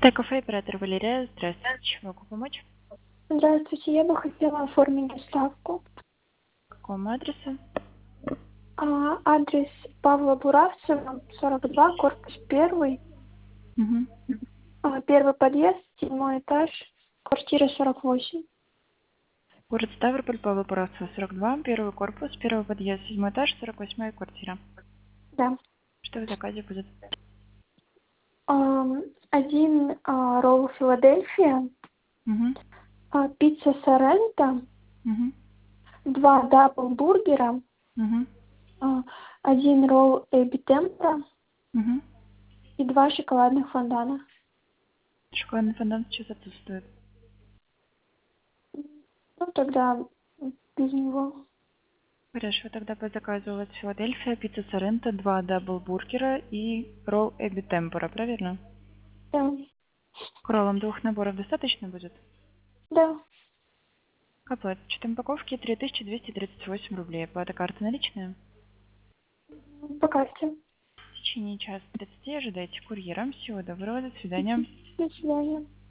Так, кафе, оператор Валерия. Здравствуйте. Чем могу помочь? Здравствуйте, я бы хотела оформить доставку. По какому адресу? Адрес Павла Буравцева, 42, корпус 1, Угу. первый подъезд, 7 этаж, квартира 48. Город Ставрополь, Павла Буравцева, 42, первый корпус, первый подъезд, 7 этаж, 48 квартира. Да. Что в заказе будет? Один ролл Филадельфия, Угу. пицца Соренто, Угу. 2 даблбургера, Угу. один ролл Эбби Темпра Угу. и 2 шоколадных фондана. Шоколадный фондан сейчас отсутствует. Ну, тогда без него. Хорошо, тогда по заказу у вас Филадельфия, пицца Соренто, 2 даблбургера и ролл Эбби Темпора, правильно? Да. К роллам 2 наборов достаточно будет? Да. Оплата. Счет упаковки 3238 рублей. Оплата карты наличная? По карте. В течение часа 30 ожидайте курьера. Всего доброго, до свидания. До свидания.